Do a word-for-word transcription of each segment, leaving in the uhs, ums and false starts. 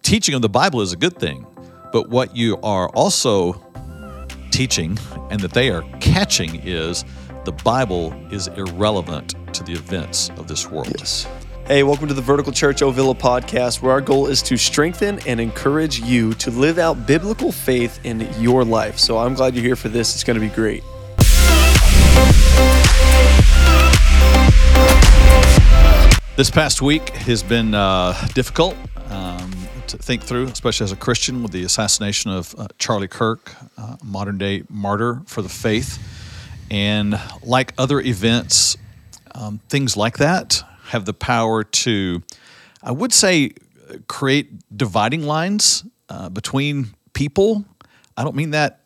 teaching of the Bible is a good thing, but what you are also teaching and that they are catching is the Bible is irrelevant to the events of this world. Yes. Hey, welcome to the Vertical Church Ovilla podcast, where our goal is to strengthen and encourage you to live out biblical faith in your life. So I'm glad you're here for this. It's going to be great. This past week has been uh, difficult um, to think through, especially as a Christian, with the assassination of uh, Charlie Kirk, uh, modern-day martyr for the faith. And like other events, um, things like that have the power to, I would say, create dividing lines uh, between people. I don't mean that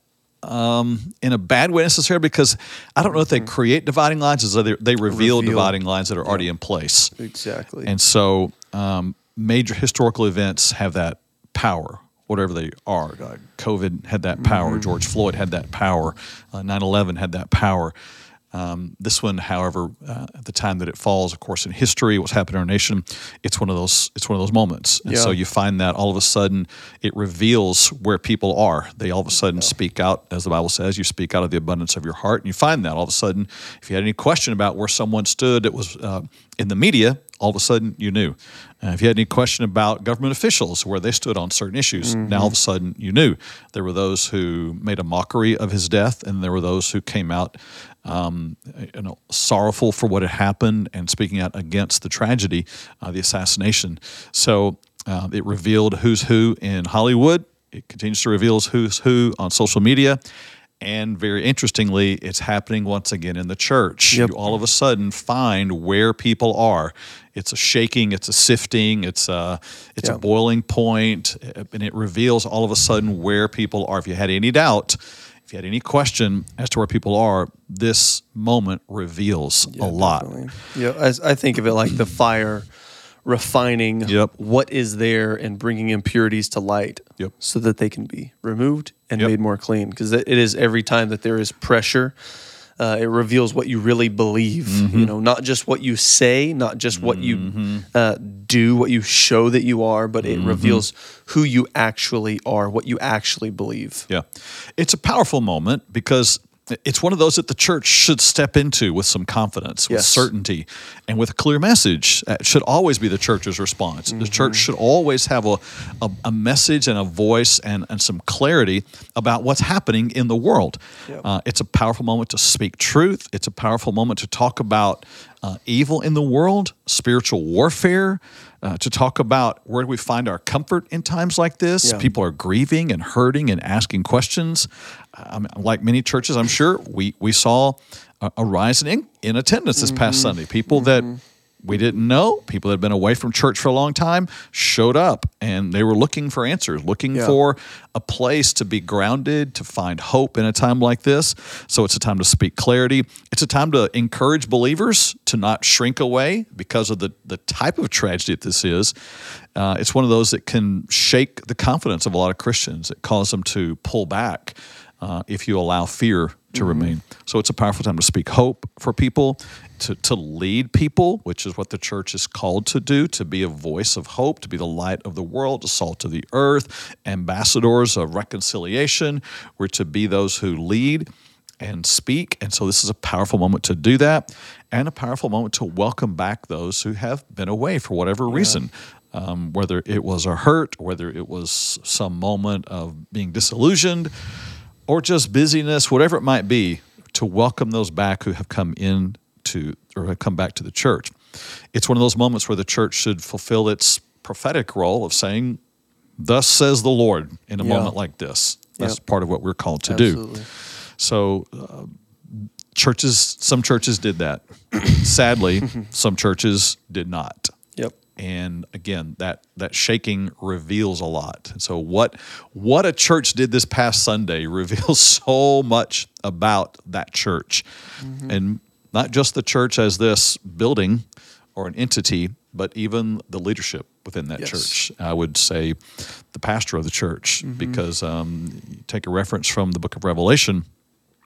um, in a bad way necessarily, because I don't know if they create dividing lines, as they, they reveal, reveal dividing lines that are already in place. Exactly. And so um, major historical events have that power, whatever they are. Uh, COVID had that power. Mm-hmm. George Floyd had that power. Uh, nine eleven had that power. Um, this one, however, uh, at the time that it falls, of course, in history, what's happened in our nation, it's one of those. It's one of those moments, and yeah. so you find that all of a sudden it reveals where people are. They all of a sudden yeah. speak out, as the Bible says. You speak out of the abundance of your heart, and you find that all of a sudden, if you had any question about where someone stood, it was uh, in the media. All of a sudden, you knew. Uh, if you had any question about government officials, where they stood on certain issues, mm-hmm. now all of a sudden you knew. There were those who made a mockery of his death, and there were those who came out um, you know, sorrowful for what had happened and speaking out against the tragedy, uh, the assassination. So uh, it revealed who's who in Hollywood. It continues to reveal who's who on social media. And very interestingly, it's happening once again in the church. Yep. You all of a sudden find where people are. It's a shaking, it's a sifting, it's a it's yep. a boiling point, and it reveals all of a sudden where people are. If you had any doubt, if you had any question as to where people are, this moment reveals yeah, a lot. Definitely. Yeah, as I think of it like the fire refining yep. what is there and bringing impurities to light yep. so that they can be removed and yep. made more clean. Because it is every time that there is pressure, uh, it reveals what you really believe. Mm-hmm. You know, not just what you say, not just what mm-hmm. you uh, do, what you show that you are, but it mm-hmm. reveals who you actually are, what you actually believe. Yeah. It's a powerful moment because it's one of those that the church should step into with some confidence, with yes. certainty, and with a clear message. It should always be the church's response. Mm-hmm. The church should always have a, a, a message and a voice and, and some clarity about what's happening in the world. Yep. Uh, it's a powerful moment to speak truth. It's a powerful moment to talk about uh, evil in the world, spiritual warfare, uh, to talk about where do we find our comfort in times like this. Yeah. People are grieving and hurting and asking questions. Um, like many churches, I'm sure, we, we saw a, a rise in, in attendance this past mm-hmm. Sunday. People mm-hmm. that we didn't know, people that had been away from church for a long time, showed up, and they were looking for answers, looking yeah. for a place to be grounded, to find hope in a time like this. So it's a time to speak clarity. It's a time to encourage believers to not shrink away because of the, the type of tragedy that this is. Uh, it's one of those that can shake the confidence of a lot of Christians. It causes them to pull back uh, if you allow fear to mm-hmm. remain. So it's a powerful time to speak hope for people, to, to lead people, which is what the church is called to do, to be a voice of hope, to be the light of the world, the salt of the earth, ambassadors of reconciliation. We're to be those who lead and speak. And so this is a powerful moment to do that, and a powerful moment to welcome back those who have been away for whatever yeah. reason. Um, whether it was a hurt, whether it was some moment of being disillusioned, or just busyness, whatever it might be, to welcome those back who have come in to, or have come back to the church. It's one of those moments where the church should fulfill its prophetic role of saying, "Thus says the Lord," in a yeah. moment like this. That's yep. part of what we're called to Absolutely. do. So uh, churches, some churches did that. Sadly, some churches did not. Yep. And again, that that shaking reveals a lot. And so what what a church did this past Sunday reveals so much about that church. Mm-hmm. And not just the church as this building or an entity, but even the leadership within that yes. church. I would say the pastor of the church, mm-hmm. because um, you take a reference from the book of Revelation,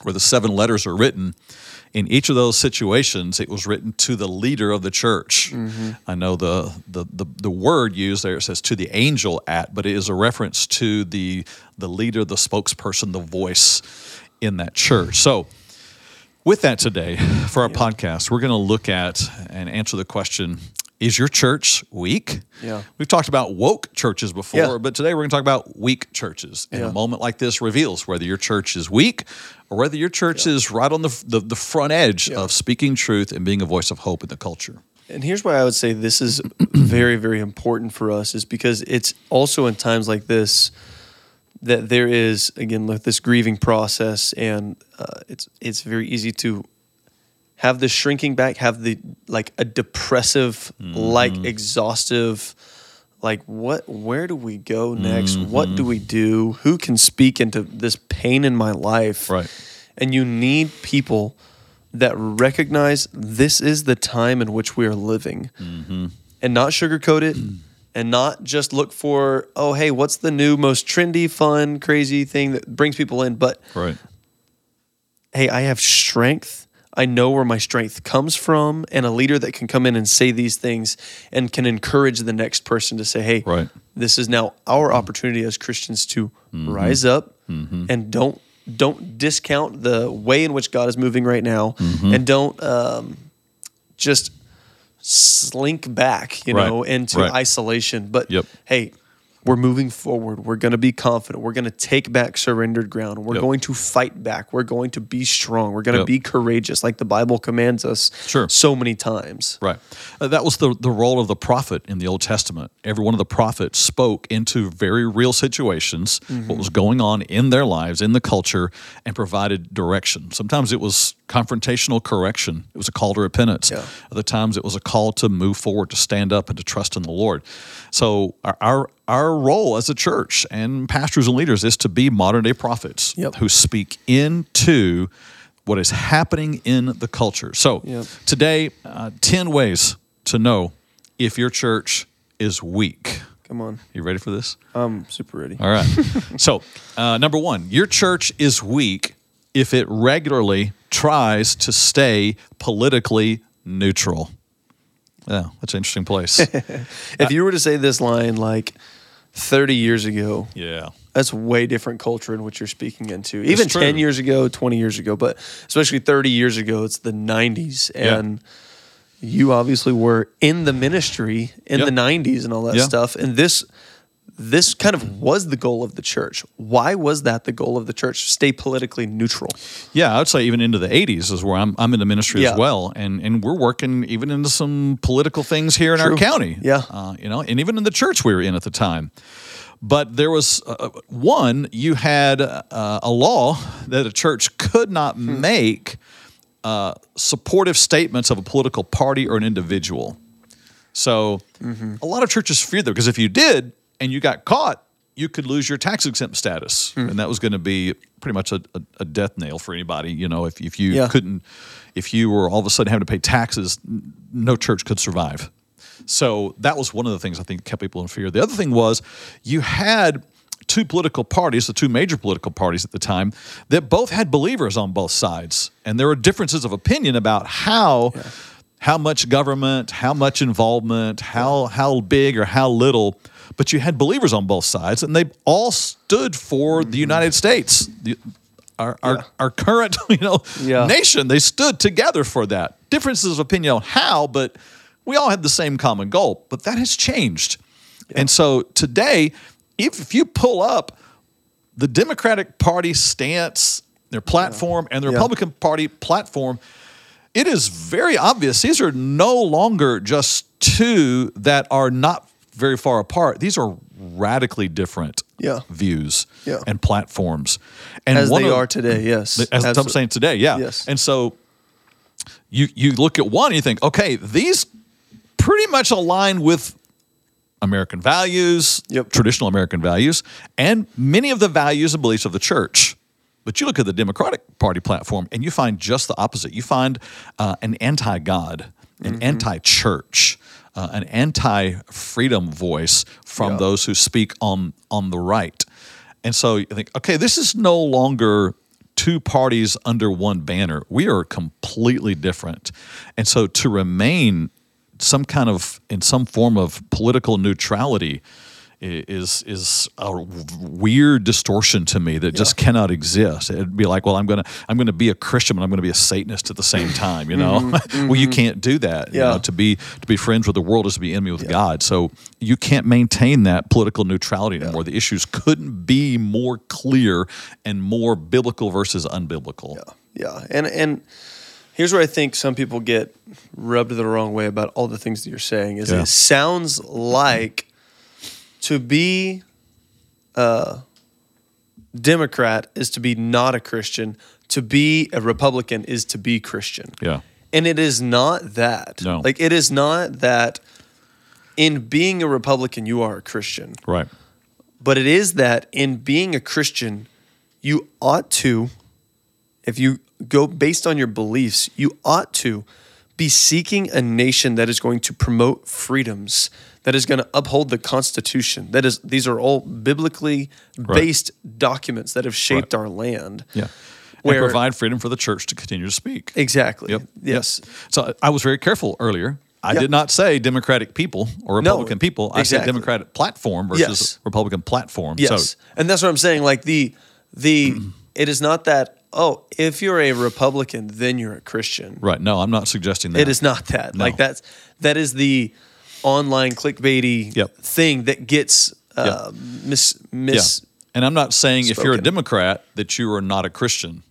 where the seven letters are written, in each of those situations, it was written to the leader of the church. Mm-hmm. I know the, the the the word used there, it says to the angel at, but it is a reference to the the leader, the spokesperson, the voice in that church. So with that today, for our yeah. podcast, we're going to look at and answer the question, is your church weak? Yeah. We've talked about woke churches before, yeah. but today we're going to talk about weak churches. And yeah. a moment like this reveals whether your church is weak or whether your church yeah. is right on the, the, the front edge yeah. of speaking truth and being a voice of hope in the culture. And here's why I would say this is very, very important for us, is because it's also in times like this that there is, again, like this grieving process, and uh, it's it's very easy to have the shrinking back, have the, like a depressive, mm-hmm. like exhaustive, like what, where do we go next? Mm-hmm. What do we do? Who can speak into this pain in my life? Right. And you need people that recognize this is the time in which we are living, mm-hmm. and not sugarcoat it, and not just look for, oh, hey, what's the new, most trendy, fun, crazy thing that brings people in? But right. hey, I have strength. I know where my strength comes from, and a leader that can come in and say these things and can encourage the next person to say, hey, right. this is now our opportunity as Christians to mm-hmm. rise up mm-hmm. and don't don't discount the way in which God is moving right now, mm-hmm. and don't um, just slink back, you right. know, into right. isolation. But yep. hey, we're moving forward. We're going to be confident. We're going to take back surrendered ground. We're yep. going to fight back. We're going to be strong. We're going to yep. be courageous, like the Bible commands us sure. so many times. Right. Uh, that was the, the role of the prophet in the Old Testament. Every one of the prophets spoke into very real situations, mm-hmm. what was going on in their lives, in the culture, and provided direction. Sometimes it was confrontational correction. It was a call to repentance. Yeah. Other times it was a call to move forward, to stand up, and to trust in the Lord. So our our, our role as a church and pastors and leaders is to be modern-day prophets yep. who speak into what is happening in the culture. So yep. today, uh, ten ways to know if your church is weak. Come on. You ready for this? I'm super ready. All right. So uh, number one, your church is weak if it regularly tries to stay politically neutral. Yeah, that's an interesting place. If you were to say this line like thirty years ago, yeah, that's way different culture in which you're speaking into. Even ten years ago, twenty years ago, but especially thirty years ago, it's the nineties. And yeah. you obviously were in the ministry in yep. the nineties and all that yeah. stuff. And this this kind of was the goal of the church. Why was that the goal of the church? Stay politically neutral. Yeah, I would say even into the eighties is where I'm I'm in the ministry yeah. as well. And and we're working even into some political things here in True. our county. Yeah. Uh, you know, and even in the church we were in at the time. But there was, uh, one, you had uh, a law that a church could not hmm. make uh, supportive statements of a political party or an individual. So mm-hmm. a lot of churches feared that, because if you did and you got caught, you could lose your tax exempt status. Hmm. And that was going to be pretty much a, a, a death nail for anybody. You know, if, if you yeah. couldn't, if you were all of a sudden having to pay taxes, no church could survive. So that was one of the things I think kept people in fear. The other thing was you had two political parties, the two major political parties at the time, that both had believers on both sides. And there were differences of opinion about how yeah. how much government, how much involvement, how how big or how little. But you had believers on both sides, and they all stood for mm-hmm. the United States, the, our, yeah. our our current you know yeah. nation. They stood together for that. Differences of opinion on how, but we all had the same common goal. But that has changed. Yeah. And so today, if, if you pull up the Democratic Party stance, their platform, yeah. and the Republican yeah. Party platform, it is very obvious. These are no longer just two that are not very far apart. These are radically different yeah. views yeah. and platforms. And as they of, are today, yes. As Absolutely. I'm saying today, yeah. Yes. And so you you look at one and you think, okay, these pretty much align with American values, yep. traditional American values, and many of the values and beliefs of the church. But you look at the Democratic Party platform and you find just the opposite. You find uh, an anti-God, an mm-hmm. anti-church, uh, an anti-freedom voice from yeah. those who speak on, on the right. And so you think, okay, this is no longer two parties under one banner. We are completely different. And so to remain some kind of, in some form of political neutrality is is a weird distortion to me that just cannot exist. It'd be like, well, I'm gonna I'm gonna be a Christian, but I'm gonna be a Satanist at the same time. You know, mm-hmm. well, you can't do that. Yeah. You know, to be to be friends with the world is to be enemy with yeah. God. So you can't maintain that political neutrality anymore. Yeah. The issues couldn't be more clear and more biblical versus unbiblical. Yeah, yeah, and and. Here's where I think some people get rubbed the wrong way about all the things that you're saying. Is yeah. it sounds like to be a Democrat is to be not a Christian. To be a Republican is to be Christian. Yeah, and it is not that. No, like it is not that. In being a Republican, you are a Christian. Right. But it is that in being a Christian, you ought to, if you go based on your beliefs, you ought to be seeking a nation that is going to promote freedoms, that is going to uphold the Constitution. That is, these are all biblically based right. documents that have shaped right. our land. Yeah. Where, and provide freedom for the church to continue to speak. Exactly. Yep. Yes. Yep. So I was very careful earlier. I yep. did not say Democratic people or Republican no, people. I exactly. said Democratic platform versus yes. Republican platform. Yes. So, and that's what I'm saying. Like the the it is not that, oh, if you're a Republican, then you're a Christian. Right. No, I'm not suggesting that. It is not that. No. Like that's that is the online clickbaity yep. thing that gets uh, yep. mis mis. Yeah. And I'm not saying spoken. if you're a Democrat that you are not a Christian,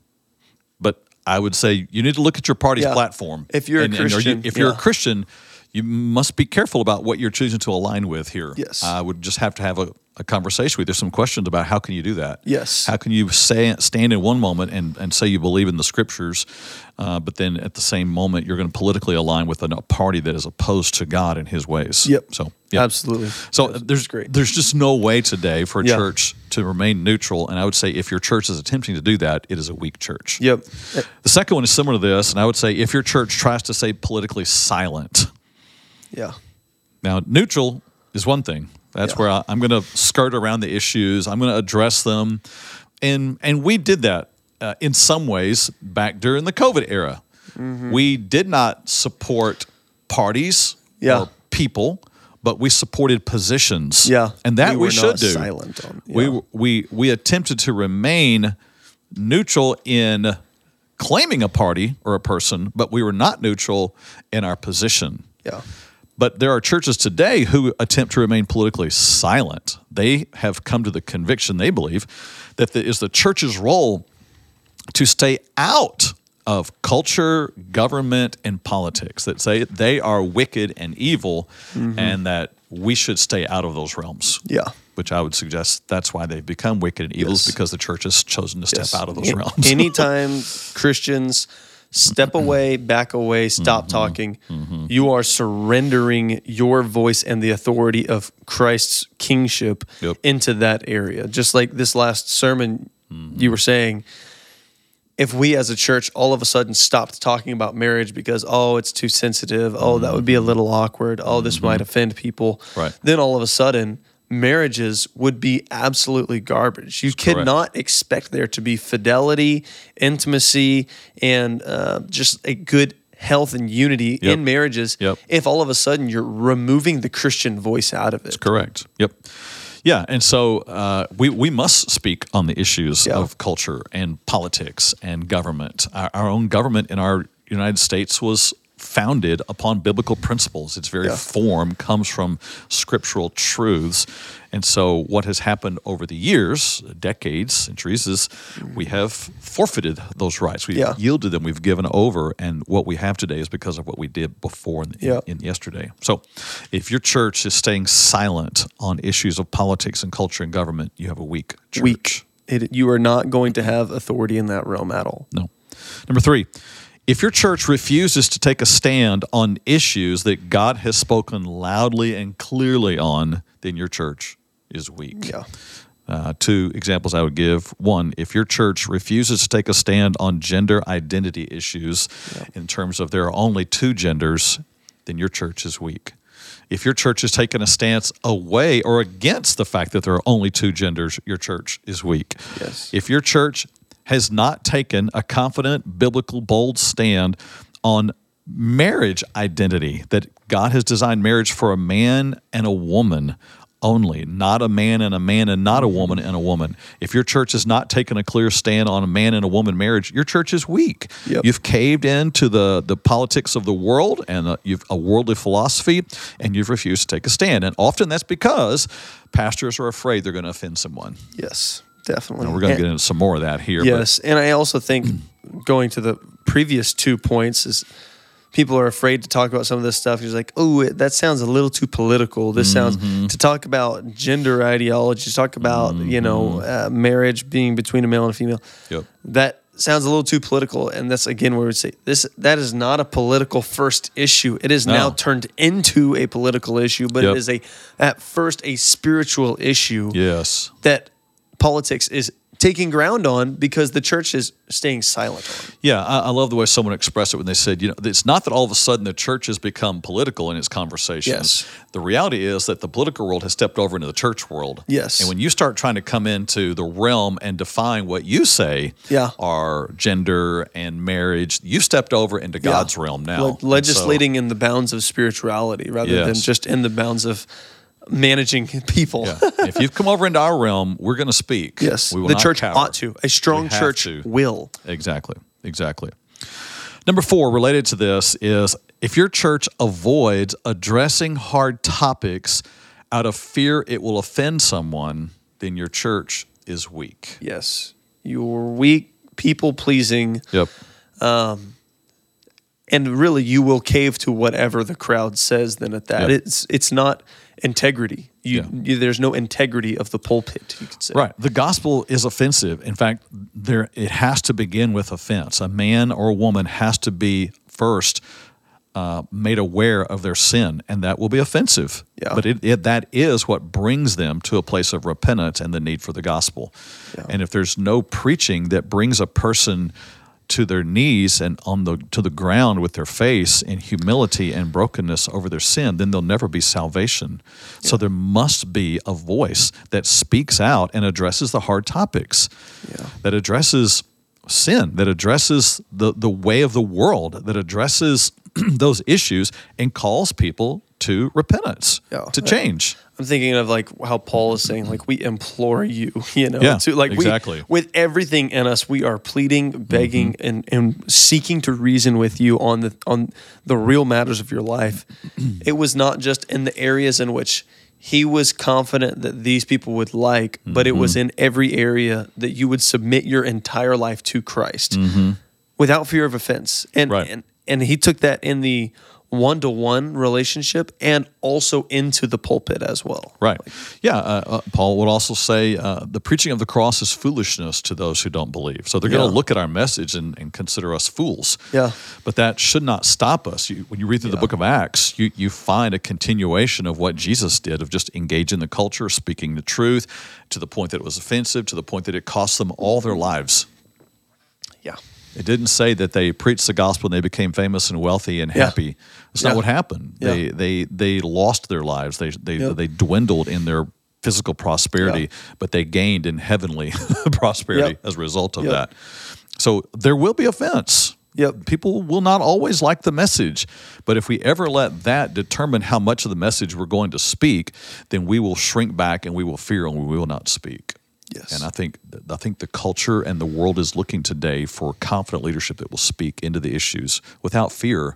but I would say you need to look at your party's yeah. platform. If you're and, a Christian, you, if you're yeah. a Christian, you must be careful about what you're choosing to align with here. Yes. I would just have to have a, a conversation with you. There's some questions about how can you do that? Yes. How can you say, stand in one moment and, and say you believe in the scriptures, uh, but then at the same moment you're going to politically align with a, a party that is opposed to God and his ways. Yep. So yeah. Absolutely. So That's there's great. there's just no way today for a yeah. church to remain neutral. And I would say if your church is attempting to do that, it is a weak church. Yep. The second one is similar to this, and I would say if your church tries to stay politically silent. Yeah. Now, neutral is one thing. That's yeah. where I, I'm going to skirt around the issues. I'm going to address them. And and we did that uh, in some ways back during the COVID era. Mm-hmm. We did not support parties yeah. or people, but we supported positions. Yeah. And that we, we should do. Silent on, yeah. We we we attempted to remain neutral in claiming a party or a person, but we were not neutral in our position. Yeah. But there are churches today who attempt to remain politically silent. They have come to the conviction, they believe, that it is the church's role to stay out of culture, government, and politics, that say they are wicked and evil, mm-hmm. and that we should stay out of those realms. Yeah. Which I would suggest that's why they've become wicked and evil, yes. because the church has chosen to step yes. out of those Any, realms. Anytime Christians step away, back away, stop mm-hmm. talking, mm-hmm. you are surrendering your voice and the authority of Christ's kingship yep. into that area. Just like this last sermon mm-hmm. you were saying, if we as a church all of a sudden stopped talking about marriage because, oh, it's too sensitive, oh, that would be a little awkward, oh, this mm-hmm. might offend people, right. then all of a sudden marriages would be absolutely garbage. You That's could correct. not expect there to be fidelity, intimacy, and uh, just a good health and unity yep. in marriages yep. if all of a sudden you're removing the Christian voice out of it. That's correct. Yep. Yeah, and so uh, we we must speak on the issues yeah. of culture and politics and government. Our, our own government in our United States was founded upon biblical principles. Its very yeah. form comes from scriptural truths. And so what has happened over the years, decades, centuries, is we have forfeited those rights. We've yeah. yielded them. We've given over. And what we have today is because of what we did before in, yeah. in, in yesterday. So if your church is staying silent on issues of politics and culture and government, you have a weak church. Weak. It, you are not going to have authority in that realm at all. No. Number three, if your church refuses to take a stand on issues that God has spoken loudly and clearly on, then your church is weak. Yeah. Uh, two examples I would give. One, if your church refuses to take a stand on gender identity issues yeah. in terms of there are only two genders, then your church is weak. If your church has taken a stance away or against the fact that there are only two genders, your church is weak. Yes. If your church has not taken a confident, biblical, bold stand on marriage identity, that God has designed marriage for a man and a woman only, not a man and a man and not a woman and a woman. If your church has not taken a clear stand on a man and a woman marriage, your church is weak. Yep. You've caved into the, the politics of the world and uh, you've a worldly philosophy, and you've refused to take a stand. And often that's because pastors are afraid they're going to offend someone. Yes, definitely. And we're going to And- get into some more of that here. Yes, and I also think going to the previous two points is people are afraid to talk about some of this stuff. He's like, oh, that sounds a little too political. This Mm-hmm. sounds to talk about gender ideology, to talk about you know uh, marriage being between a male and a female. But, yep. That sounds a little too political, and that's again where we say this. That is not a political first issue. It is now No. turned into a political issue, but Yep. it is a at first a spiritual issue Yes. that politics is taking ground on because the church is staying silent on. Yeah, I, I love the way someone expressed it when they said, you know, it's not that all of a sudden the church has become political in its conversations. Yes. The reality is that the political world has stepped over into the church world. Yes. And when you start trying to come into the realm and define what you say Yeah. are gender and marriage, you've stepped over into God's realm now. Le- And so- legislating in the bounds of spirituality rather than Yes. just in the bounds of managing people. yeah. If you've come over into our realm, we're going to speak. Yes, We will the not church cower. ought to. A strong We have church to. will. Exactly. Exactly. Number four, related to this, is if your church avoids addressing hard topics out of fear it will offend someone, then your church is weak. Yes, you're weak, people pleasing, Yep. and really you will cave to whatever the crowd says. Then at that, Yeah. it's it's not integrity. You, Yeah. you there's no integrity of the pulpit. You could say. Right. The gospel is offensive. In fact, there it has to begin with offense. A man or a woman has to be first uh, made aware of their sin, and that will be offensive. Yeah. But it, it, that is what brings them to a place of repentance and the need for the gospel. Yeah. And if there's no preaching that brings a person to their knees and on the to the ground with their face in humility and brokenness over their sin, then there'll never be salvation. So there must be a voice that speaks out and addresses the hard topics, Yeah. that addresses sin, that addresses the, the way of the world, that addresses those issues and calls people to repentance, Yeah. to change. I'm thinking of like how Paul is saying, like, we implore you, you know, Yeah, to like exactly. we, with everything in us, we are pleading, begging, Mm-hmm. and, and seeking to reason with you on the on the real matters of your life. It was not just in the areas in which he was confident that these people would like, but it was in every area that you would submit your entire life to Christ without fear of offense. And Right. and and he took that in the one-to-one relationship and also into the pulpit as well. Right. Yeah. Uh, uh, Paul would also say uh, the preaching of the cross is foolishness to those who don't believe. So they're going Yeah. to look at our message and, and consider us fools. Yeah. But that should not stop us. You, when you read through the book of Acts, you, you find a continuation of what Jesus did, of just engaging the culture, speaking the truth, to the point that it was offensive, to the point that it cost them all their lives. Yeah. It didn't say that they preached the gospel and they became famous and wealthy and Yeah. happy. That's Yeah. not what happened. Yeah. They they they lost their lives. They they Yep. they dwindled in their physical prosperity, Yeah. but they gained in heavenly prosperity Yep. as a result of Yep. that. So there will be offense. Yep. People will not always like the message, but if we ever let that determine how much of the message we're going to speak, then we will shrink back and we will fear and we will not speak. Yes. And I think I think the culture and the world is looking today for confident leadership that will speak into the issues without fear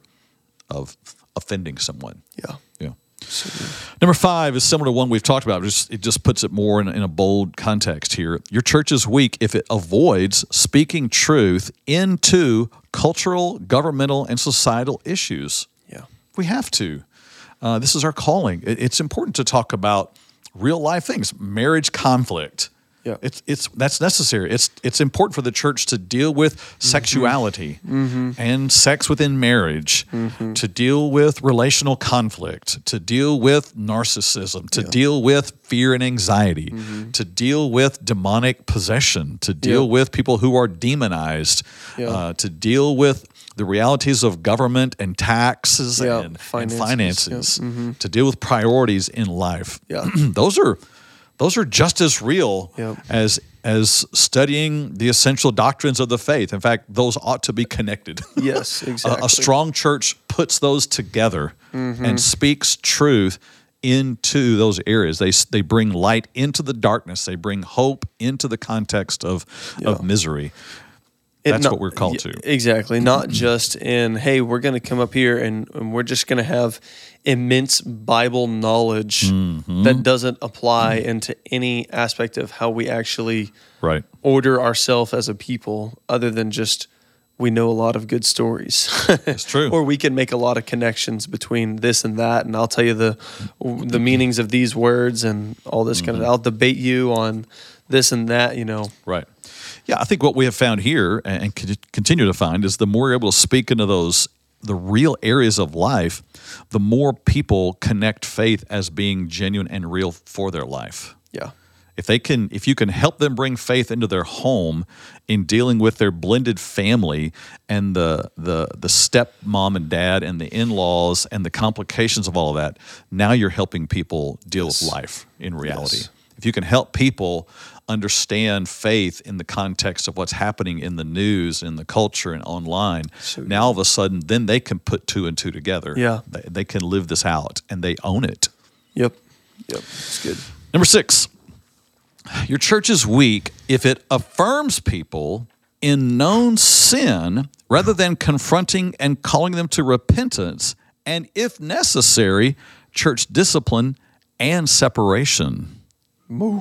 of offending someone. Yeah. Yeah. Number five is similar to one we've talked about. Just, it just puts it more in, in a bold context here. Your church is weak if it avoids speaking truth into cultural, governmental, and societal issues. Yeah. We have to. Uh, this is our calling. It, it's important to talk about real life things, marriage conflict. Yeah. It's it's that's necessary. It's it's important for the church to deal with sexuality and sex within marriage, to deal with relational conflict, to deal with narcissism, to deal with fear and anxiety, to deal with demonic possession, to deal Yeah. with people who are demonized, Yeah. uh, to deal with the realities of government and taxes Yeah. and Finances. finances, and finances Yeah. to deal with priorities in life. Yeah. those are those are just as real Yep. as as studying the essential doctrines of the faith. In fact, those ought to be connected. Yes, A, exactly. a strong church puts those together and speaks truth into those areas. They they bring light into the darkness. They bring hope into the context of of misery. It That's not- what we're called to. Exactly. Not just in, hey, we're going to come up here and, and we're just going to have immense Bible knowledge Mm-hmm. that doesn't apply into any aspect of how we actually Right. order ourselves as a people, other than just we know a lot of good stories. It's true. Or we can make a lot of connections between this and that, and I'll tell you the the meanings of these words and all this kind of. I'll debate you on this and that. You know. Right. Yeah, I think what we have found here and con- continue to find is the more we're able to speak into those the real areas of life, the more people connect faith as being genuine and real for their life. Yeah. If they can, if you can help them bring faith into their home in dealing with their blended family and the the the stepmom and dad and the in-laws and the complications of all of that, now you're helping people deal Yes. with life in reality. Yes. If you can help people understand faith in the context of what's happening in the news, in the culture, and online, So now all of a sudden, then they can put two and two together. Yeah. They, they can live this out and they own it. Yep. Yep. It's good. Number six, your church is weak if it affirms people in known sin rather than confronting and calling them to repentance, and if necessary, church discipline and separation. Moo.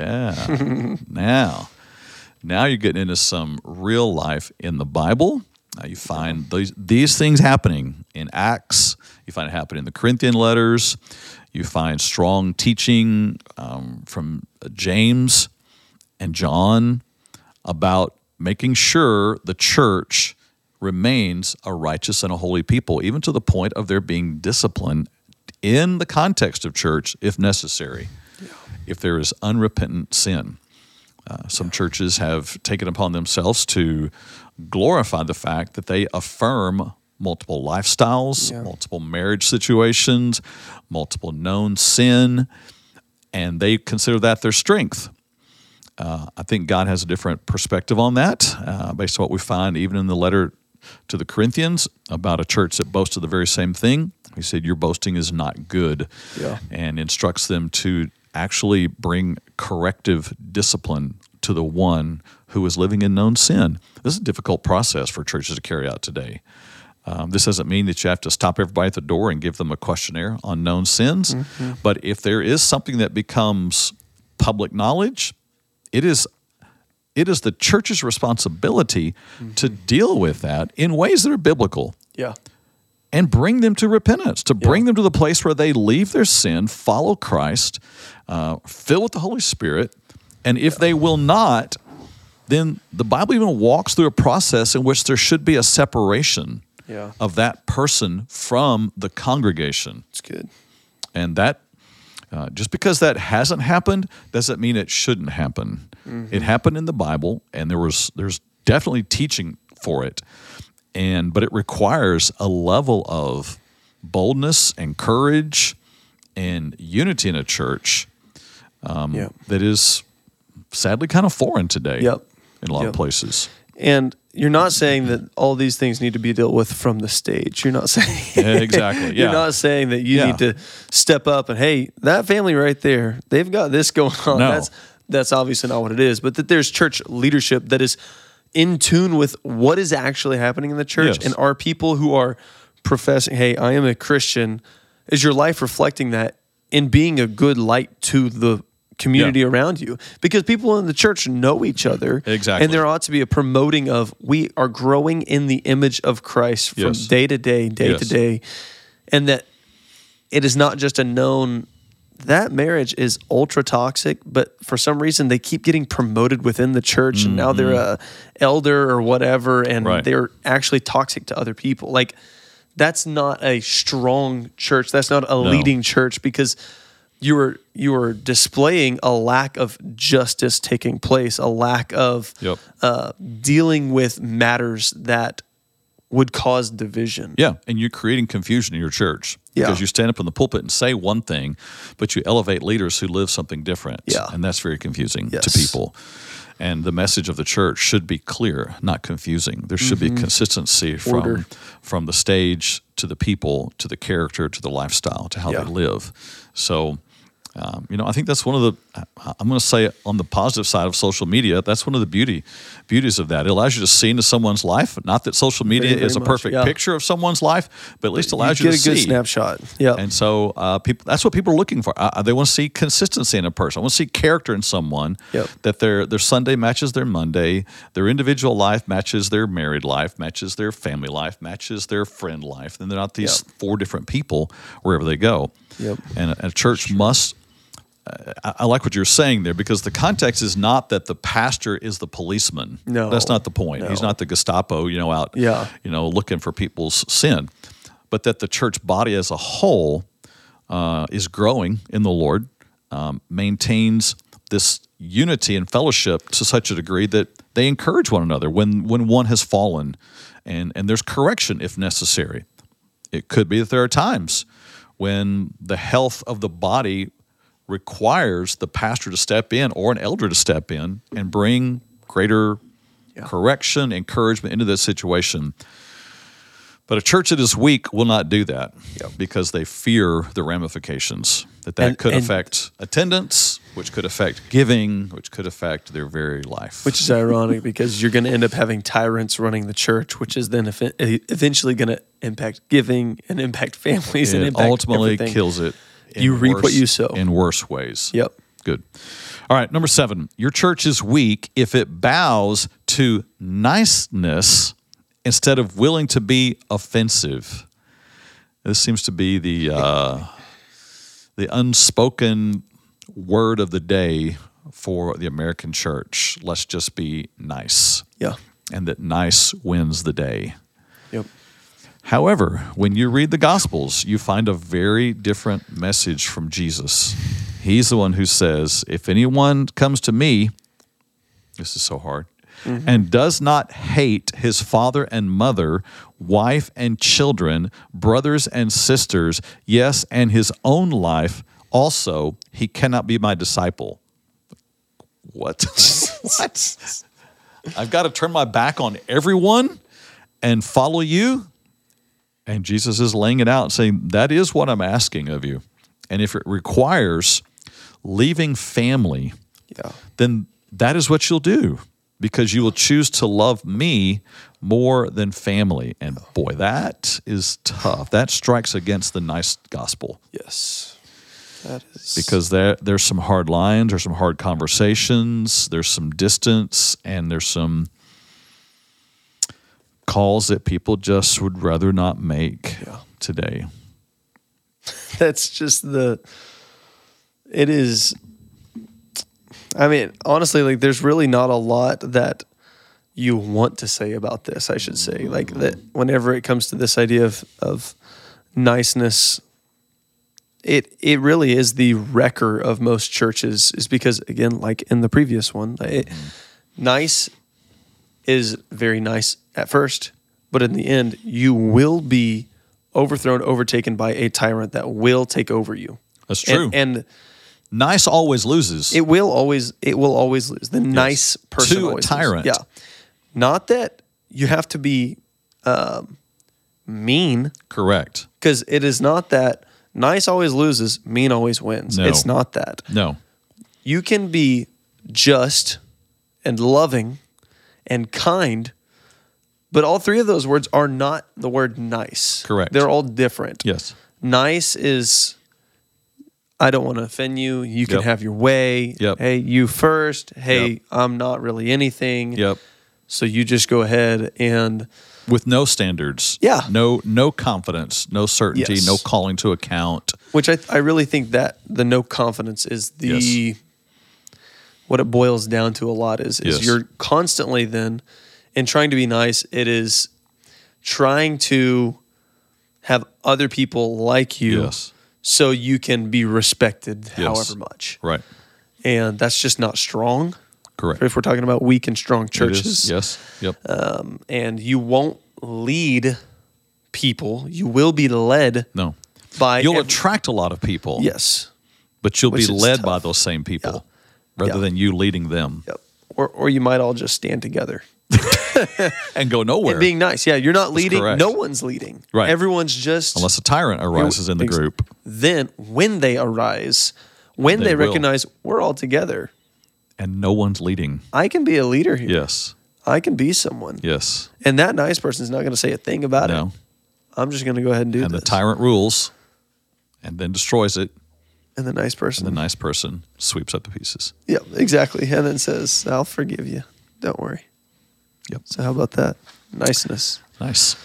Yeah. now, now you're getting into some real life in the Bible. Now you find these, these things happening in Acts. You find it happening in the Corinthian letters. You find strong teaching um, from James and John about making sure the church remains a righteous and a holy people, even to the point of their being disciplined in the context of church if necessary. If there is unrepentant sin. Uh, some churches have taken upon themselves to glorify the fact that they affirm multiple lifestyles, Yeah. multiple marriage situations, multiple known sin, and they consider that their strength. Uh, I think God has a different perspective on that, uh, based on what we find even in the letter to the Corinthians about a church that boasted the very same thing. He said, your boasting is not good, Yeah. and instructs them to actually bring corrective discipline to the one who is living in known sin. This is a difficult process for churches to carry out today. Um, this doesn't mean that you have to stop everybody at the door and give them a questionnaire on known sins, Mm-hmm. but if there is something that becomes public knowledge, it is it is the church's responsibility Mm-hmm. to deal with that in ways that are biblical Yeah. and bring them to repentance, to bring Yeah. them to the place where they leave their sin, follow Christ, uh, fill with the Holy Spirit, and if they will not, then the Bible even walks through a process in which there should be a separation Yeah. of that person from the congregation. It's good. And that, uh, just because that hasn't happened, doesn't mean it shouldn't happen. It happened in the Bible, and there was there's definitely teaching for it, and but it requires a level of boldness and courage and unity in a church um, Yep. that is sadly kind of foreign today. Yep. In a lot Yep. of places. And you're not saying that all these things need to be dealt with from the stage. You're not saying Yeah, exactly. Yeah. You're not saying that you Yeah. need to step up and, hey, that family right there, they've got this going on. No. That's that's obviously not what it is. But that there's church leadership that is in tune with what is actually happening in the church, Yes. and are people who are professing, hey, I am a Christian. Is your life reflecting that in being a good light to the community Yeah. around you? Because people in the church know each other. Exactly. And there ought to be a promoting of, we are growing in the image of Christ from Yes. day to day, day Yes. to day. And that it is not just a known, that marriage is ultra toxic, but for some reason they keep getting promoted within the church, and now they're a elder or whatever, and Right. they're actually toxic to other people. Like, that's not a strong church. That's not a leading church, because you are you are displaying a lack of justice taking place, a lack of Yep. uh, dealing with matters that would cause division. Yeah, and you're creating confusion in your church. Because Yeah. you stand up in the pulpit and say one thing, but you elevate leaders who live something different. Yeah. And that's very confusing Yes. to people. And the message of the church should be clear, not confusing. There should be consistency from, Order. from the stage to the people, to the character, to the lifestyle, to how Yeah. they live. So, um, you know, I think that's one of the, I'm going to say it on the positive side of social media, that's one of the beauty beauties of that. It allows you to see into someone's life. Not that social media Very, very is a much, perfect yeah. picture of someone's life, but at least allows you, get to a good see. snapshot. Yeah. And so uh, people, that's what people are looking for. Uh, they want to see consistency in a person. I want to see character in someone, Yep. that their their Sunday matches their Monday, their individual life matches their married life, matches their family life, matches their friend life. And they're not these Yep. four different people wherever they go. Yep. And a, a church must, uh, I, I like what you're saying there, because the context is not that the pastor is the policeman. No. That's not the point. No. He's not the Gestapo, you know, out, Yeah. you know, looking for people's sin. But that the church body as a whole uh, is growing in the Lord, um, maintains this unity and fellowship to such a degree that they encourage one another when when one has fallen, and and there's correction if necessary. It could be that there are times when the health of the body requires the pastor to step in or an elder to step in and bring greater Yeah. correction, encouragement into that situation. But a church that is weak will not do that Yep. because they fear the ramifications, that that And- could and- affect attendance, which could affect giving, which could affect their very life. Which is ironic because you're going to end up having tyrants running the church, which is then eff- eventually going to impact giving and impact families and it impact ultimately everything. kills it. in You reap what worse- you sow. In worse ways. Yep. Good. All right, number seven. Your church is weak if it bows to niceness instead of willing to be offensive. This seems to be the uh, the unspoken word of the day for the American church. Let's just be nice. Yeah. And that nice wins the day. Yep. However, when you read the Gospels, you find a very different message from Jesus. He's the one who says, if anyone comes to me, this is so hard, mm-hmm. and does not hate his father and mother, wife and children, brothers and sisters, yes, and his own life, also, he cannot be my disciple. What? What? I've got to turn my back on everyone and follow you? And Jesus is laying it out, saying, that is what I'm asking of you. And if it requires leaving family, Yeah. then that is what you'll do, because you will choose to love me more than family. And boy, that is tough. That strikes against the nice gospel, Yes. That is because there there's some hard lines, there's some hard conversations, there's some distance, and there's some calls that people just would rather not make Yeah. today. that's just the it is I mean, honestly, like there's really not a lot that you want to say about this, I should say. Like that whenever it comes to this idea of of niceness, it it really is the wrecker of most churches, is because again, like in the previous one, it, nice is very nice at first, but in the end, you will be overthrown, overtaken by a tyrant that will take over you. That's true. And, and Nice always loses. it will always, it will always lose. The nice person To a always tyrant. loses. Yeah. Not that you have to be um, mean, Correct. because it is not that nice always loses, mean always wins. No. It's not that. No. You can be just and loving and kind, but all three of those words are not the word nice. Correct. They're all different. Yes. Nice is, I don't want to offend you. You can Yep. have your way. Yep. Hey, you first. Hey, Yep. I'm not really anything. Yep. So you just go ahead and With no standards. Yeah. No no confidence, no certainty, Yes. no calling to account. which I, I really think that the no confidence is the Yes. what it boils down to a lot is, is Yes. you're constantly then in trying to be nice, it is trying to have other people like you Yes. so you can be respected Yes. however much. Right. And that's just not strong. Correct. If we're talking about weak and strong It is. churches. Yes. Yep. And you won't lead people. You will be led. no. by You'll every- attract a lot of people. yes. But you'll Which be is led tough. by those same people Yeah. rather Yeah. than you leading them Yep. Or or you might all just stand together. and go nowhere. And being nice. Yeah, you're not leading. correct. No one's leading. Right. Everyone's just Unless a tyrant arises in the Ex- group. Then when they arise, when They they, will. recognize we're all together, And no one's leading. I can be a leader here. Yes. I can be someone. Yes. And that nice person's not going to say a thing about No. it. I'm just going to go ahead and do And this. the tyrant rules and then destroys it. and the nice person. The nice person sweeps up the pieces. Yeah, exactly. And then says, I'll forgive you. Don't worry. Yep. So how about that? Niceness. Nice.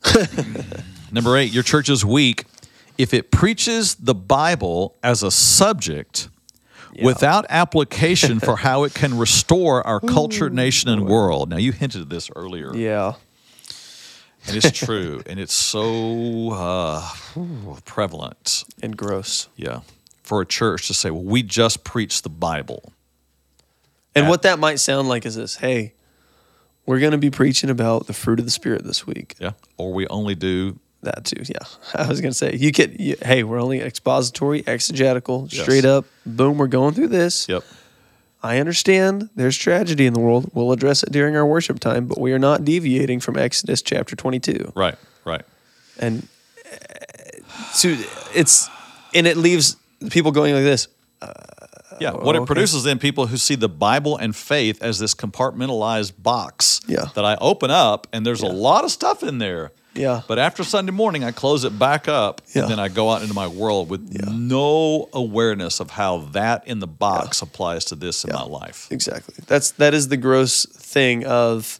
Number eight, your church is weak if it preaches the Bible as a subject Yeah. without application for how it can restore our culture, nation, and world. Now, you hinted at this earlier, Yeah. and it's true, and it's so uh, prevalent. And gross. Yeah, for a church to say, well, we just preach the Bible. And what that might sound like is this: hey, we're going to be preaching about the fruit of the Spirit this week. Yeah, or we only do. That too, yeah. I was going to say, you could, you, hey, we're only expository, exegetical, Yes. straight up, boom, we're going through this. Yep. I understand there's tragedy in the world. We'll address it during our worship time, but we are not deviating from Exodus chapter twenty-two. Right. Right. And uh, so it's, and it leaves people going like this. Yeah, what it okay. produces then people who see the Bible and faith as this compartmentalized box Yeah. that I open up and there's Yeah. a lot of stuff in there. Yeah. But after Sunday morning, I close it back up Yeah. and then I go out into my world with Yeah. no awareness of how that in the box applies to this in Yeah. my life. Exactly. That's that is the gross thing of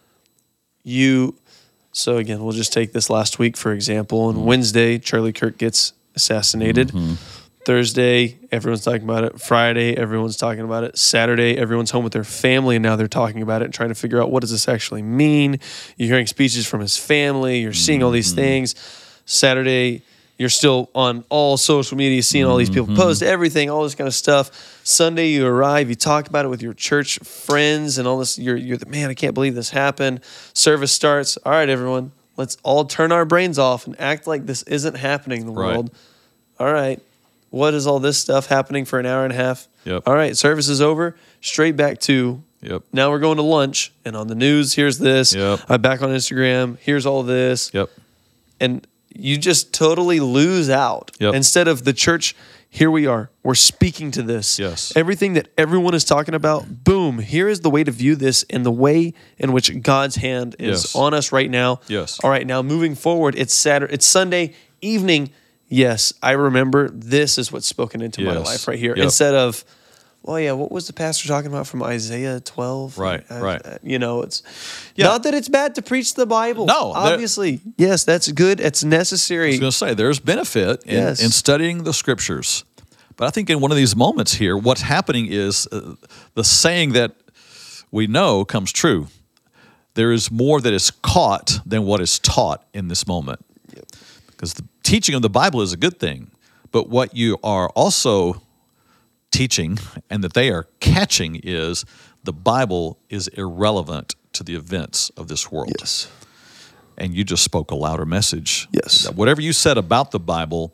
you. So again, we'll just take this last week for example. On Wednesday, Charlie Kirk gets assassinated. Thursday, everyone's talking about it. Friday, everyone's talking about it. Saturday, everyone's home with their family, and now they're talking about it and trying to figure out what does this actually mean. You're hearing speeches from his family. You're seeing all these things. Saturday, you're still on all social media, seeing all these people post everything, all this kind of stuff. Sunday, you arrive, you talk about it with your church friends and all this. You're, you're the man, I can't believe this happened. Service starts. All right, everyone, let's all turn our brains off and act like this isn't happening in the Right. world. All right. What is all this stuff happening for an hour and a half? Yep. All right, service is over. Straight back to Yep. now we're going to lunch. And on the news, here's this. Yep. I'm back on Instagram. Here's all this. Yep. And you just totally lose out. Yep. Instead of the church, here we are. We're speaking to this. Yes. Everything that everyone is talking about, boom, here is the way to view this and the way in which God's hand is Yes. on us right now. Yes. All right, now moving forward, it's Saturday, it's Sunday evening. Yes, I remember this is what's spoken into my Yes. life right here. Yep. Instead of, well, yeah, what was the pastor talking about from Isaiah twelve? Right, Uh, right. uh, You know, it's Yeah. not that it's bad to preach the Bible. No, there- obviously. Yes, that's good. It's I necessary. was going to say, there's benefit in, Yes. in studying the scriptures. But I think in one of these moments here, what's happening is uh, the saying that we know comes true. There is more that is caught than what is taught in this moment. Because the teaching of the Bible is a good thing. But what you are also teaching and that they are catching is the Bible is irrelevant to the events of this world. Yes. And you just spoke a louder message. Yes. That whatever you said about the Bible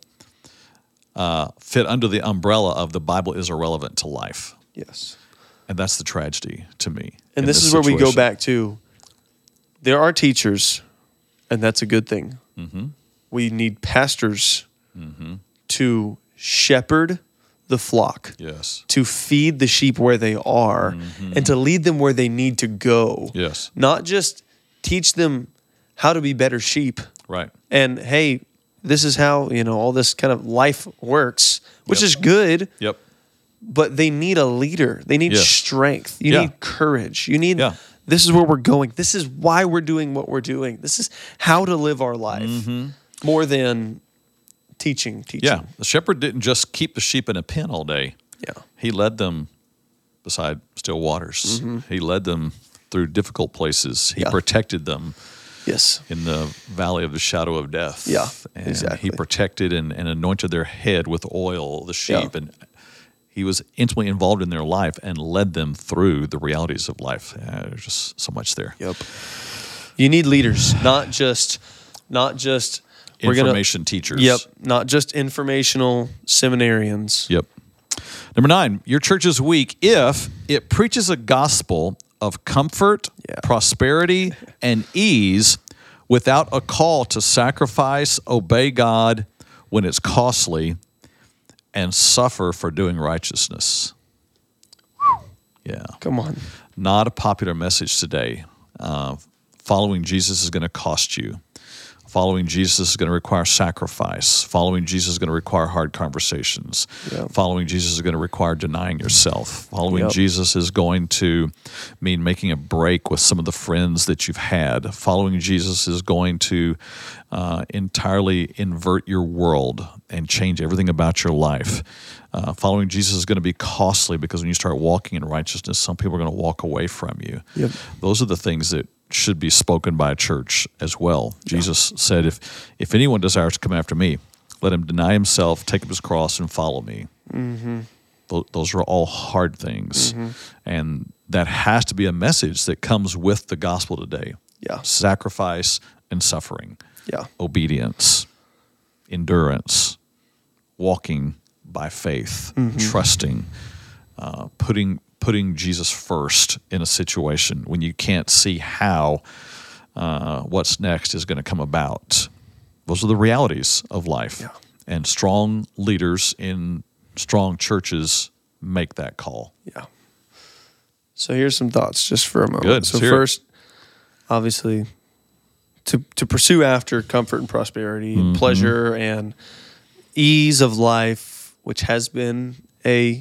uh, fit under the umbrella of the Bible is irrelevant to life. Yes. And that's the tragedy to me. And in this is where we go situation. back to there are teachers, and that's a good thing. Mm-hmm. We need pastors Mm-hmm. to shepherd the flock, Yes. to feed the sheep where they are, and to lead them where they need to go. Yes. Not just teach them how to be better sheep. Right. And hey, this is how, you know, all this kind of life works, which Yep. is good, Yep. but they need a leader. They need Yes. strength. You Yeah. need courage. You need, Yeah. this is where we're going. This is why we're doing what we're doing. This is how to live our life Mm-hmm. more than teaching, teaching. Yeah. The shepherd didn't just keep the sheep in a pen all day. Yeah. He led them beside still waters. He led them through difficult places. He Mm-hmm. Yeah. protected them Yes. in the valley of the shadow of death. Yeah, and exactly. He protected and, and anointed their head with oil, the sheep, Yeah. and he was intimately involved in their life and led them through the realities of life. Uh, there's just so much there. Yep. You need leaders, not just, not just We're gonna- information teachers. Yep, not just informational seminarians. Yep. Number nine, your church is weak if it preaches a gospel of comfort, Yeah. prosperity, and ease without a call to sacrifice, obey God when it's costly, and suffer for doing righteousness. Yeah. Come on. Not a popular message today. Uh, following Jesus is going to cost you. Following Jesus is going to require sacrifice. Following Jesus is going to require hard conversations. Yep. Following Jesus is going to require denying yourself. Following Yep. Jesus is going to mean making a break with some of the friends that you've had. Following Jesus is going to uh, entirely invert your world and change everything about your life. Uh, following Jesus is going to be costly because when you start walking in righteousness, some people are going to walk away from you. Yep. Those are the things that should be spoken by a church as well. Jesus said, if if anyone desires to come after me, let him deny himself, take up his cross, and follow me. Mm-hmm. Th- those are all hard things. And that has to be a message that comes with the gospel today. Yeah. Sacrifice and suffering, Yeah. obedience, endurance, walking by faith, trusting, uh, putting putting Jesus first in a situation when you can't see how uh, what's next is going to come about. Those are the realities of life. Yeah. And strong leaders in strong churches make that call. Yeah. So here's some thoughts just for a moment. Good. So Let's hear it. first, obviously, to to pursue after comfort and prosperity and Mm-hmm. pleasure and ease of life, which has been a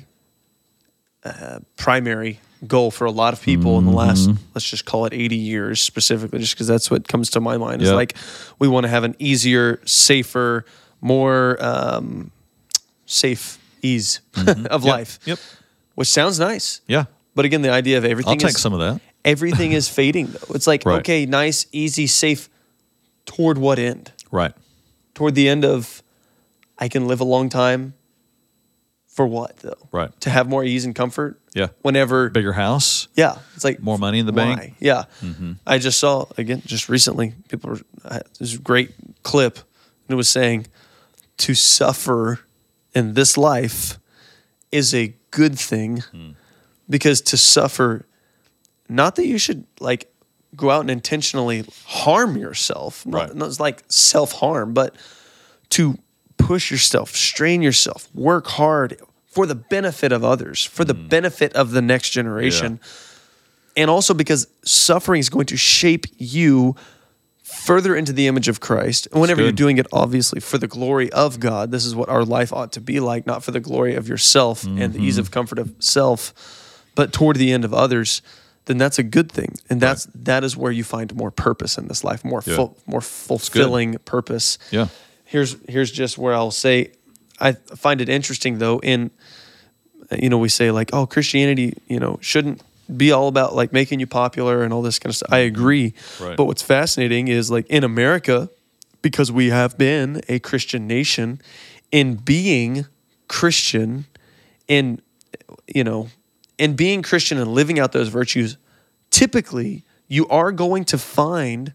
uh, primary goal for a lot of people in the last, Mm-hmm. let's just call it eighty years specifically, just because that's what comes to my mind. Is Yep. like we want to have an easier, safer, more um, safe ease of Mm-hmm. Yep. life, Yep. which sounds nice. Yeah. But again, the idea of everything I'll take is some of that. everything is fading though. It's like, Right. okay, nice, easy, safe. Toward what end? Right. Toward the end of I can live a long time. For what though? Right. To have more ease and comfort? Yeah. Whenever Bigger house. yeah. It's like More money in the why? bank? Yeah. Mm-hmm. I just saw again just recently people were uh, this is a great clip and it was saying to suffer in this life is a good thing Hmm. because to suffer not that you should like go out and intentionally harm yourself. Right. Not, not it's like self-harm, but to push yourself, strain yourself, work hard for the benefit of others, for the benefit of the next generation. And also because suffering is going to shape you further into the image of Christ. And whenever good. you're doing it, obviously, for the glory of God, this is what our life ought to be like, not for the glory of yourself and the ease of comfort of self, but toward the end of others, then that's a good thing. And that's that is where you find more purpose in this life, more Yeah. full, more fulfilling purpose. Yeah. Here's here's just where I'll say I find it interesting though in you know we say like oh Christianity you know shouldn't be all about like making you popular and all this kind of stuff. I agree. Right. But what's fascinating is like in America, because we have been a Christian nation, in being Christian, in you know, in being Christian and living out those virtues, typically you are going to find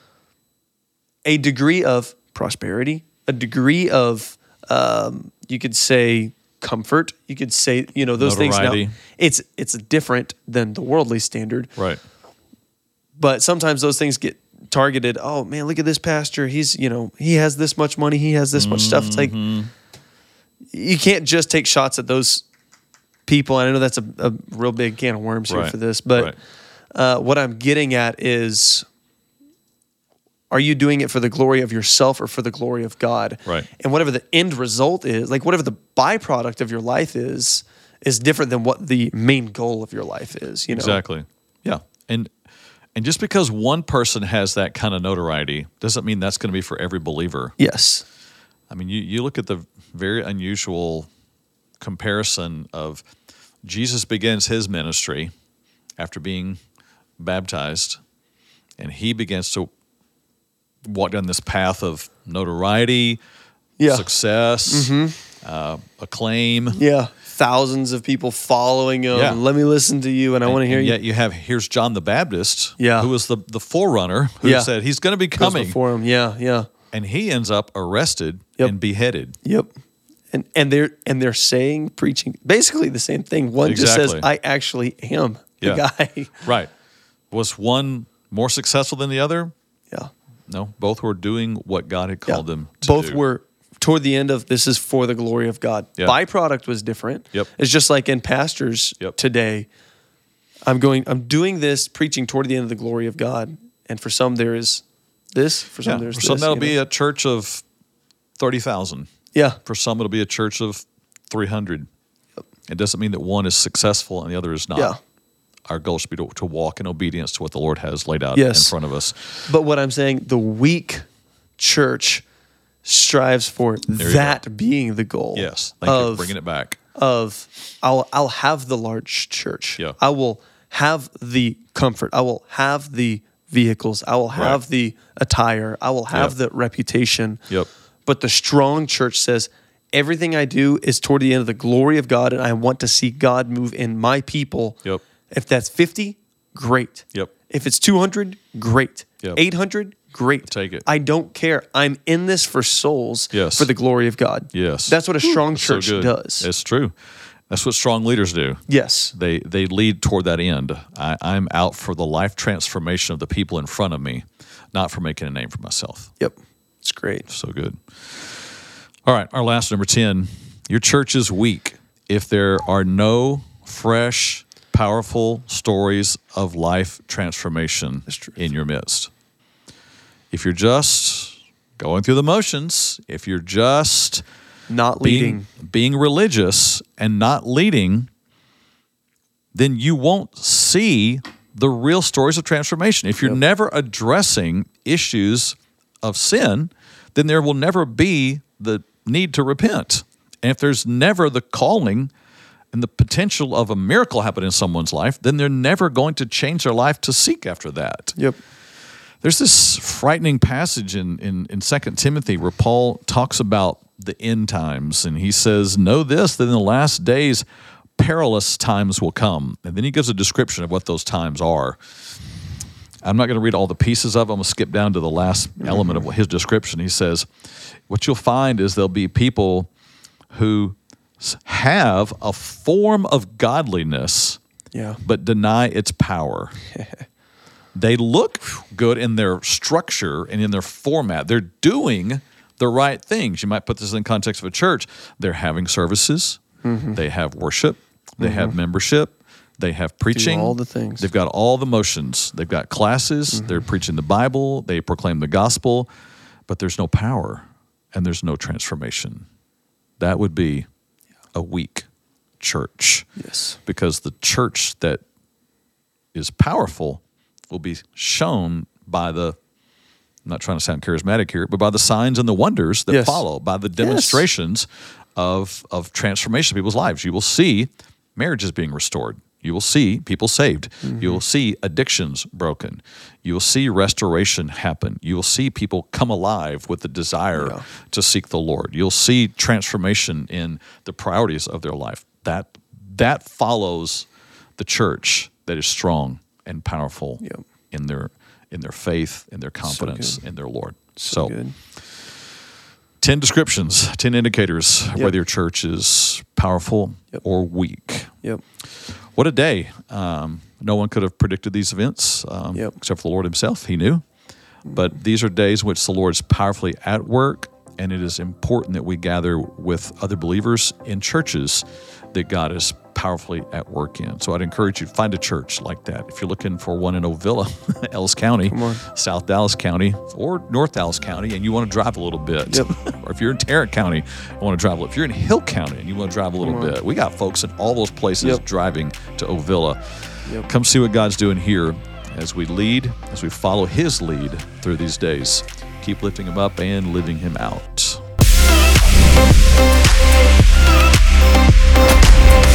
a degree of prosperity, a degree of um, you could say comfort. You could say you know those Notoriety. things. Now it's it's different than the worldly standard, Right. but sometimes those things get targeted. Oh man, look at this pastor. He's you know he has this much money. He has this much stuff. It's like you can't just take shots at those people. And I know that's a, a real big can of worms here Right. for this, but Right. uh, what I'm getting at is, are you doing it for the glory of yourself or for the glory of God? Right. And whatever the end result is, like whatever the byproduct of your life is, is different than what the main goal of your life is. You know Exactly. Yeah. And and just because one person has that kind of notoriety doesn't mean that's going to be for every believer. Yes. I mean, you, you look at the very unusual comparison of Jesus begins his ministry after being baptized, and he begins to walk down this path of notoriety, Yeah. success, uh, acclaim. Yeah. Thousands of people following him. Yeah. And let me listen to you, and I want to hear and you. yet you have, here's John the Baptist, Yeah. who was the, the forerunner, who Yeah. said he's going to be Goes coming. before him. Yeah. Yeah. And he ends up arrested Yep. and beheaded. Yep. And and they're and they're saying, preaching basically the same thing. One just Exactly. says, I actually am the Yeah. guy. Right. Was one more successful than the other? Yeah. No. Both were doing what God had called them to Both do. were toward the end of this is for the glory of God. Yeah. Byproduct was different. Yep. It's just like in pastors Yep. today. I'm going I'm doing this preaching toward the end of the glory of God. And for some there is this, for some Yeah. there's For this. some, that'll you be know? a church of thirty thousand. Yeah. For some, it'll be a church of three hundred. It doesn't mean that one is successful and the other is not. Yeah. Our goal should be to, to walk in obedience to what the Lord has laid out Yes. in front of us. But what I'm saying, the weak church strives for you that being the goal. Yes. Thank you of, for bringing it back. Of I'll I'll have the large church. Yeah. I will have the comfort. I will have the vehicles. I will have Right. the attire. I will have Yep. the reputation. Yep. But the strong church says, everything I do is toward the end of the glory of God, and I want to see God move in my people. Yep. If that's fifty, great. Yep. If it's two hundred, great. Yep. eight hundred, great. Take it. I don't care. I'm in this for souls, Yes. for the glory of God. Yes. That's what a strong So church good. does. It's true. That's what strong leaders do. Yes. They they lead toward that end. I, I'm out for the life transformation of the people in front of me, not for making a name for myself. Yep. It's great. So good. All right, our last number ten. Your church is weak if there are no fresh, powerful stories of life transformation true. in your midst. If you're just going through the motions, if you're just Not leading. being, being religious and not leading, then you won't see the real stories of transformation. If you're Yep. never addressing issues of sin, then there will never be the need to repent. And if there's never the calling and the potential of a miracle happening in someone's life, then they're never going to change their life to seek after that. Yep. There's this frightening passage in, in, in Second Timothy where Paul talks about the end times, and he says, know this, that in the last days perilous times will come. And then he gives a description of what those times are. I'm not going to read all the pieces of it. I'm going to skip down to the last element of his description. He says, what you'll find is there'll be people who have a form of godliness, Yeah. but deny its power. They look good in their structure and in their format. They're doing the right things. You might put this in the context of a church. They're having services. Mm-hmm. They have worship. They have membership. They have preaching. all the things. They've got all the motions. They've got classes. Mm-hmm. They're preaching the Bible. They proclaim the gospel. But there's no power and there's no transformation. That would be a weak church. Yes. Because the church that is powerful will be shown by the, I'm not trying to sound charismatic here, but by the signs and the wonders that Yes. follow, by the demonstrations of, of transformation of people's lives. You will see marriages being restored. You will see people saved. Mm-hmm. You will see addictions broken. You will see restoration happen. You will see people come alive with the desire Yeah. to seek the Lord. You'll see transformation in the priorities of their life. That that follows the church that is strong and powerful Yep. in their in their faith, in their confidence in their Lord. So, Good. ten descriptions, ten indicators Yep. whether your church is powerful Yep. or weak. Yep. What a day. Um, no one could have predicted these events um, Yep. except for the Lord himself. He knew. But these are days in which the Lord is powerfully at work, and it is important that we gather with other believers in churches that God is powerfully at work in. So I'd encourage you to find a church like that. If you're looking for one in Ovilla, Ellis County, on. South Dallas County, or North Dallas County, and you want to drive a little bit, Yep. or if you're in Tarrant County and want to drive a little, if you're in Hill County and you want to drive a little bit, we got folks in all those places Yep. driving to Ovilla. Yep. Come see what God's doing here as we lead, as we follow his lead through these days. Keep lifting him up and living him out.